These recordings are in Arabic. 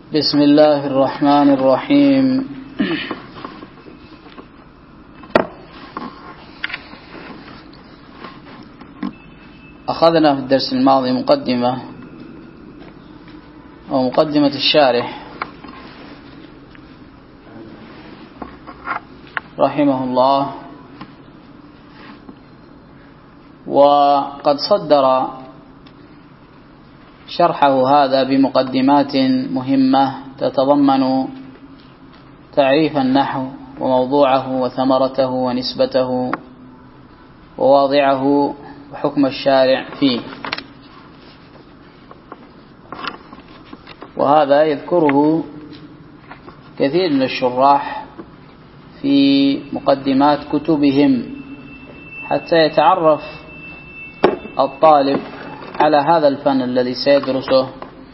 بسم الله الرحمن الرحيم. أخذنا في الدرس الماضي مقدمة الشارح رحمه الله، وقد صدر شرحه هذا بمقدمات مهمة تتضمن تعريف النحو وموضوعه وثمرته ونسبته وواضعه وحكم الشارع فيه، وهذا يذكره كثير من الشراح في مقدمات كتبهم حتى يتعرف الطالب على هذا الفن الذي سيدرسه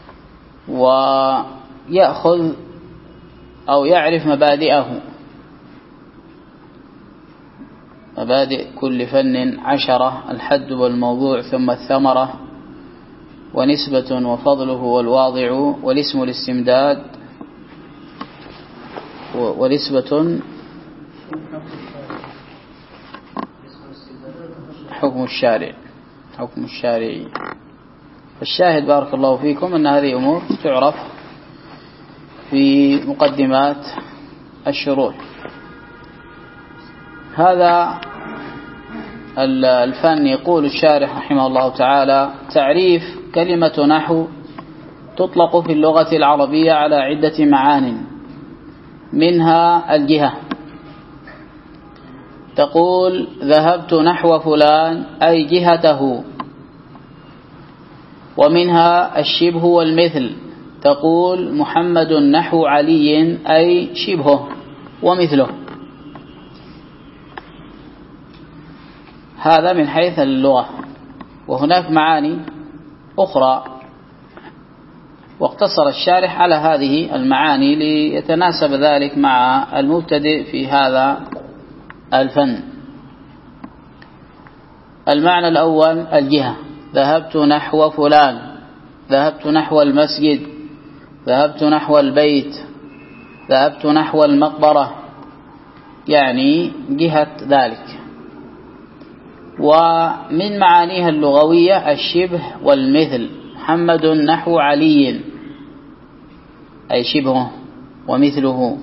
ويأخذ أو يعرف مبادئ كل فن 10: الحد والموضوع، ثم الثمرة، ونسبة، وفضله، والواضع، والاسم الاستمداد، ونسبة، حكم الشارع. الشاهد بارك الله فيكم أن هذه أمور تعرف في مقدمات الشروح. هذا الفن يقول الشارح رحمه الله تعالى: تعريف كلمة نحو تطلق في اللغة العربية على عدة معان، منها الجهة، تقول ذهبت نحو فلان أي جهته، ومنها الشبه والمثل، تقول محمد نحو علي أي شبهه ومثله. هذا من حيث اللغة، وهناك معاني أخرى واقتصر الشارح على هذه المعاني ليتناسب ذلك مع المبتدئ في هذا الفن. المعنى الأول الجهة: ذهبت نحو فلان، ذهبت نحو المسجد، ذهبت نحو البيت، ذهبت نحو المقبرة، يعني جهة ذلك. ومن معانيها اللغوية الشبه والمثل: محمد نحو علي أي شبهه ومثله.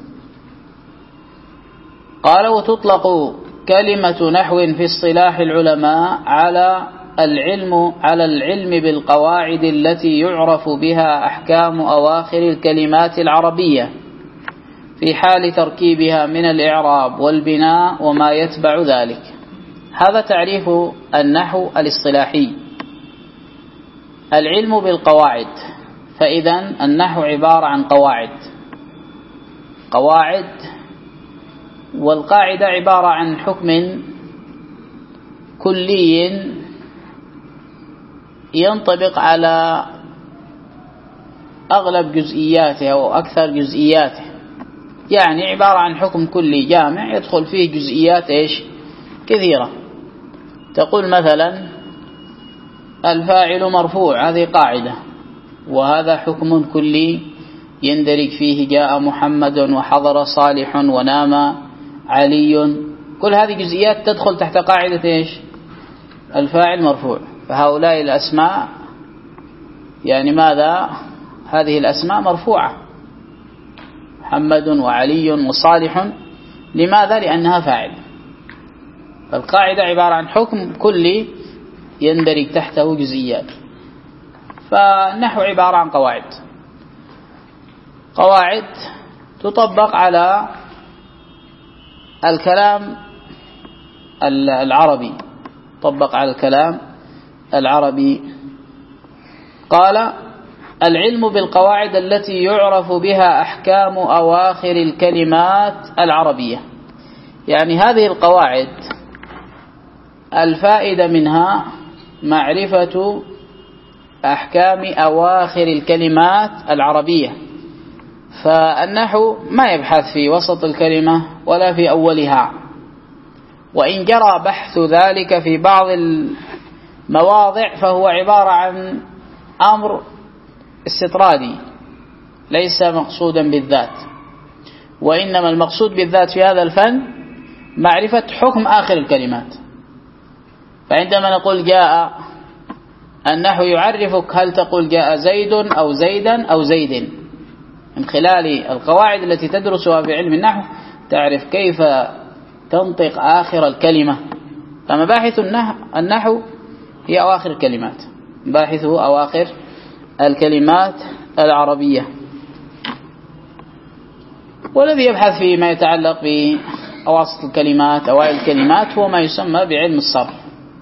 قال: وتطلق كلمة نحو في اصطلاح العلماء على العلم بالقواعد التي يعرف بها أحكام أواخر الكلمات العربية في حال تركيبها من الإعراب والبناء وما يتبع ذلك. هذا تعريف النحو الاصطلاحي: العلم بالقواعد. فإذا النحو عبارة عن قواعد، والقاعدة عبارة عن حكم كلي ينطبق على أغلب جزئياته أو أكثر جزئياته، يعني عبارة عن حكم كلي جامع يدخل فيه جزئيات كثيرة. تقول مثلا الفاعل مرفوع، هذه قاعدة، وهذا حكم كلي يندرج فيه جاء محمد وحضر صالح ونام علي. كل هذه جزئيات تدخل تحت قاعدة الفاعل مرفوع. فهؤلاء الأسماء يعني ماذا؟ هذه الأسماء مرفوعة، محمد وعلي وصالح. لماذا؟ لأنها فاعل. فالقاعدة عبارة عن حكم كلي يندرج تحته جزئيات. فالنحو عبارة عن قواعد تطبق على الكلام العربي. قال: العلم بالقواعد التي يعرف بها أحكام أواخر الكلمات العربية، يعني هذه القواعد الفائدة منها معرفة أحكام أواخر الكلمات العربية. فالنحو ما يبحث في وسط الكلمة ولا في أولها، وإن جرى بحث ذلك في بعض المواضع فهو عبارة عن أمر استطرادي، ليس مقصودا بالذات، وإنما المقصود بالذات في هذا الفن معرفة حكم آخر الكلمات. فعندما نقول جاء، النحو يعرفك هل تقول جاء زيد أو زيدا أو زيد. من خلال القواعد التي تدرسها في علم النحو تعرف كيف تنطق آخر الكلمة. فمباحث النحو هي أواخر الكلمات، مباحثه أواخر الكلمات العربية. والذي يبحث فيما يتعلق بأواسط الكلمات أوائل الكلمات هو ما يسمى بعلم الصرف.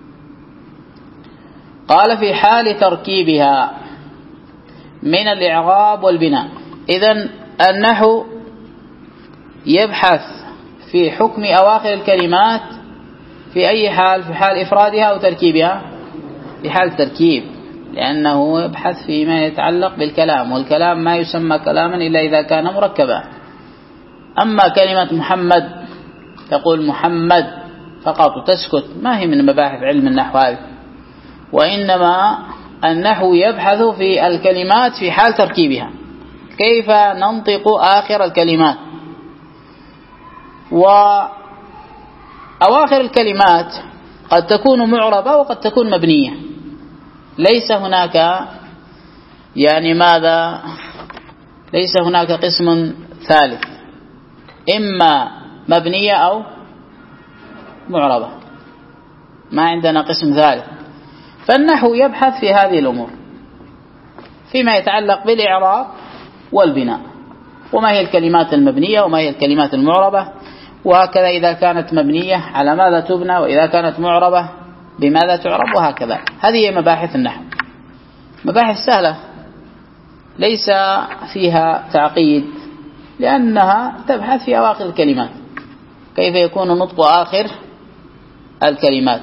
قال في حال تركيبها من الإعراب والبناء. إذن النحو يبحث في حكم أواخر الكلمات في أي حال؟ في حال إفرادها أو تركيبها؟ في حال تركيب، لأنه يبحث فيما يتعلق بالكلام، والكلام ما يسمى كلاما إلا إذا كان مركبا. أما كلمة محمد تقول محمد فقط وتسكت، ما هي من مباحث علم النحو هذه، وإنما النحو يبحث في الكلمات في حال تركيبها، كيف ننطق آخر الكلمات. وأواخر الكلمات قد تكون معربة وقد تكون مبنية، ليس هناك ليس هناك قسم ثالث، إما مبنية أو معربة، ما عندنا قسم ثالث. فالنحو يبحث في هذه الأمور فيما يتعلق بالإعراب والبناء، وما هي الكلمات المبنية وما هي الكلمات المعربة، وهكذا إذا كانت مبنية على ماذا تبنى، وإذا كانت معربة بماذا تعرب، وهكذا. هذه هي مباحث النحو، مباحث سهلة ليس فيها تعقيد، لأنها تبحث في أواخر الكلمات كيف يكون نطق آخر الكلمات.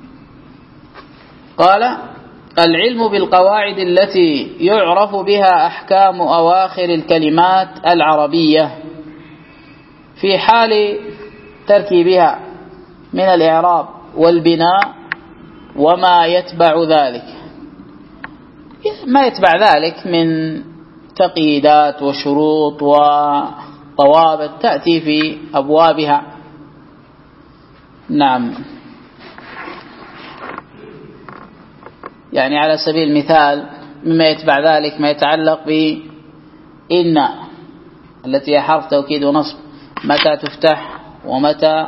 قال العلم بالقواعد التي يعرف بها أحكام أواخر الكلمات العربية في حال تركيبها من الإعراب والبناء وما يتبع ذلك. ما يتبع ذلك من تقييدات وشروط وضوابط تأتي في أبوابها. نعم، يعني على سبيل المثال مما يتبع ذلك ما يتعلق بإن التي هي حرف توكيد ونصب، متى تفتح ومتى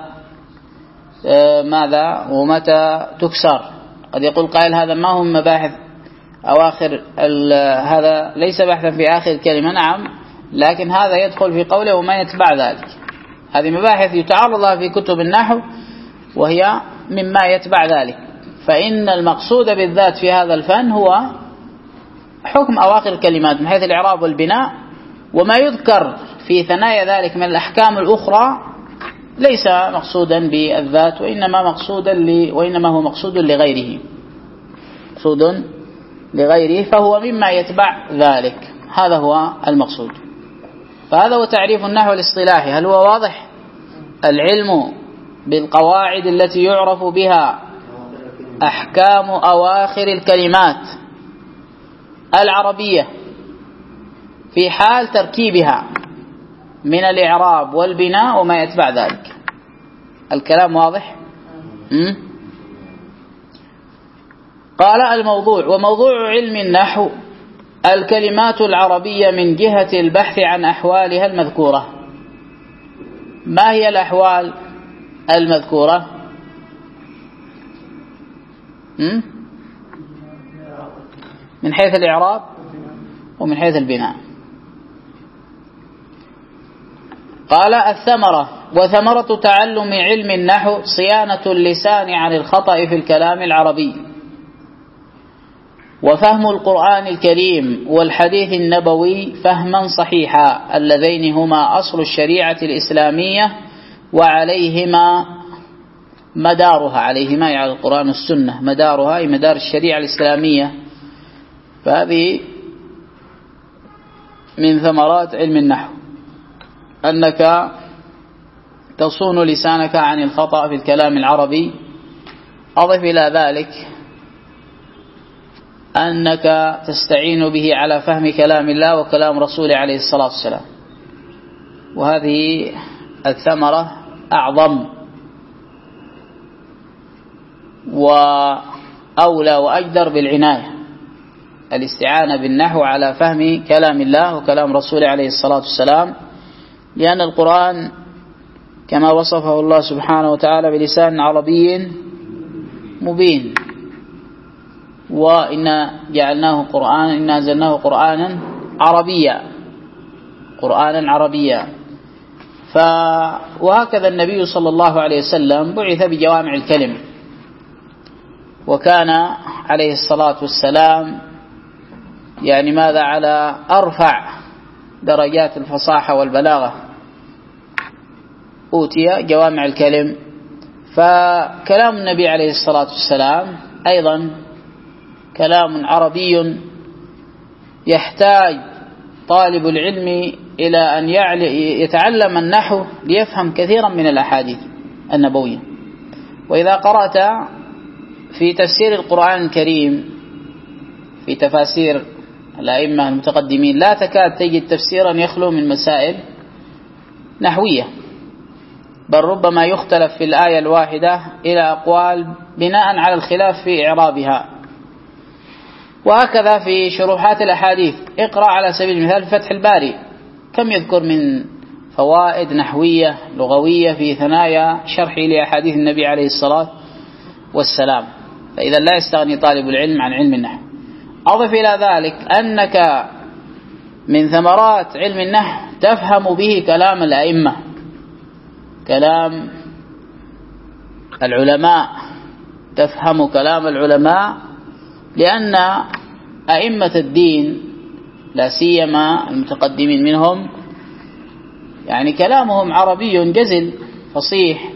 ماذا ومتى تكسر. قد يقول قائل هذا ما هم مباحث أواخر، هذا ليس بحثا في آخر الكلمة. نعم، لكن هذا يدخل في قوله وما يتبع ذلك. هذه مباحث يتعرض لها في كتب النحو وهي مما يتبع ذلك. فإن المقصود بالذات في هذا الفن هو حكم أواخر الكلمات من حيث الإعراب والبناء، وما يذكر في ثنايا ذلك من الأحكام الأخرى ليس مقصودا بالذات، وإنما هو مقصود لغيره، مقصود لغيره، فهو مما يتبع ذلك. هذا هو المقصود. فهذا هو تعريف النحو الاصطلاحي. هل هو واضح؟ العلم بالقواعد التي يعرف بها أحكام أواخر الكلمات العربية في حال تركيبها من الإعراب والبناء وما يتبع ذلك. الكلام واضح؟ قال الموضوع. وموضوع علم النحو الكلمات العربية من جهة البحث عن أحوالها المذكورة. ما هي الأحوال المذكورة؟ من حيث الإعراب ومن حيث البناء. قال الثمرة. وثمرة تعلم علم النحو صيانة اللسان عن الخطأ في الكلام العربي، وفهم القرآن الكريم والحديث النبوي فهما صحيحا، اللذين هما أصل الشريعة الإسلامية وعليهما مدارها. عليهما يعني القرآن والسنة، مدارها أي مدار الشريعة الإسلامية. فهذه من ثمرات علم النحو، أنك تصون لسانك عن الخطأ في الكلام العربي. أضف إلى ذلك أنك تستعين به على فهم كلام الله وكلام رسوله عليه الصلاة والسلام، وهذه الثمرة أعظم وأولى وأجدر بالعناية، الاستعانة بالنحو على فهم كلام الله وكلام رسوله عليه الصلاة والسلام، لأن القرآن كما وصفه الله سبحانه وتعالى بلسان عربي مبين، وإنا جعلناه قرآنا إنا أنزلناه قرآنا عربيا. وهكذا النبي صلى الله عليه وسلم بعث بجوامع الكلم، وكان عليه الصلاة والسلام يعني ماذا على أرفع درجات الفصاحة والبلاغة، أوتي جوامع الكلم. فكلام النبي عليه الصلاة والسلام أيضا كلام عربي يحتاج طالب العلم إلى أن يتعلم النحو ليفهم كثيرا من الأحاديث النبوية. وإذا قرأت في تفسير القرآن الكريم في تفاسير الأئمة المتقدمين لا تكاد تجد تفسيرا يخلو من مسائل نحوية، بل ربما يختلف في الآية الواحدة إلى أقوال بناء على الخلاف في إعرابها. وهكذا في شروحات الأحاديث، اقرأ على سبيل المثال فتح الباري، كم يذكر من فوائد نحوية لغوية في ثنايا شرحه لأحاديث النبي عليه الصلاة والسلام. فإذا لا يستغني طالب العلم عن علم النحو. أضف إلى ذلك أنك من ثمرات علم النحو تفهم به كلام الأئمة، كلام العلماء، تفهم كلام العلماء، لأن أئمة الدين لا سيما المتقدمين منهم يعني كلامهم عربي جزل فصيح،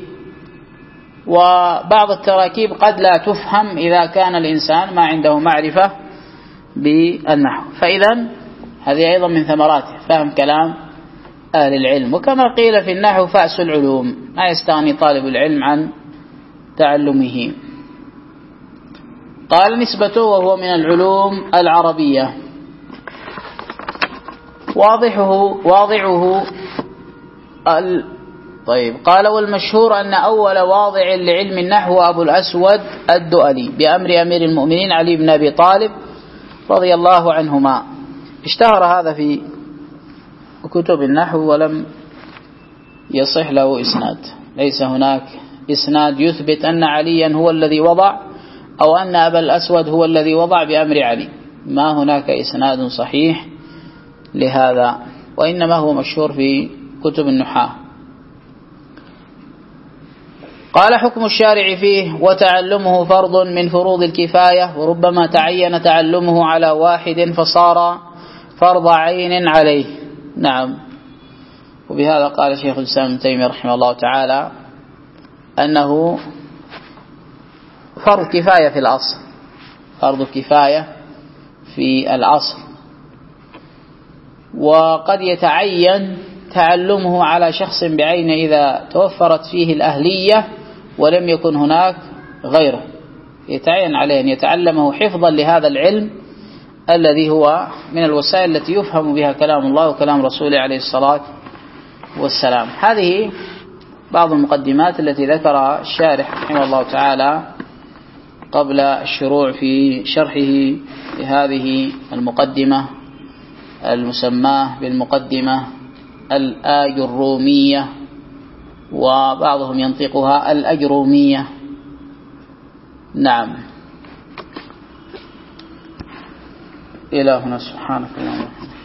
وبعض التراكيب قد لا تفهم إذا كان الإنسان ما عنده معرفة بالنحو. فإذا هذه أيضا من ثمراته فهم كلام أهل العلم. وكما قيل في النحو فأس العلوم، لا يستغني طالب العلم عن تعلمه. قال نسبته وهو من العلوم العربية. واضعه طيب. قال والمشهور أن أول واضع لعلم النحو أبو الأسود الدؤلي بأمر أمير المؤمنين علي بن أبي طالب رضي الله عنهما. اشتهر هذا في كتب النحو ولم يصح له إسناد، ليس هناك إسناد يثبت أن عليا هو الذي وضع أو أن أبا الأسود هو الذي وضع بأمر علي، ما هناك إسناد صحيح لهذا، وإنما هو مشهور في كتب النحاة. قال حكم الشارع فيه وتعلمه فرض من فروض الكفاية، وربما تعين تعلمه على واحد فصار فرض عين عليه. نعم. وبهذا قال شيخ الإسلام ابن تيمية رحمه الله تعالى أنه فرض كفاية في الأصل، فرض كفاية في الأصل، وقد يتعين تعلمه على شخص بعينه إذا توفرت فيه الأهلية ولم يكن هناك غيره، يتعين عليه أن يتعلمه حفظا لهذا العلم الذي هو من الوسائل التي يفهم بها كلام الله وكلام رسوله عليه الصلاة والسلام. هذه بعض المقدمات التي ذكرها الشارح رحمه الله تعالى قبل الشروع في شرحه لهذه المقدمة المسماة بالمقدمة الآجرومية، وبعضهم ينطقها الأجرومية. نعم. إلهنا سبحانك اللهم وبحمدك.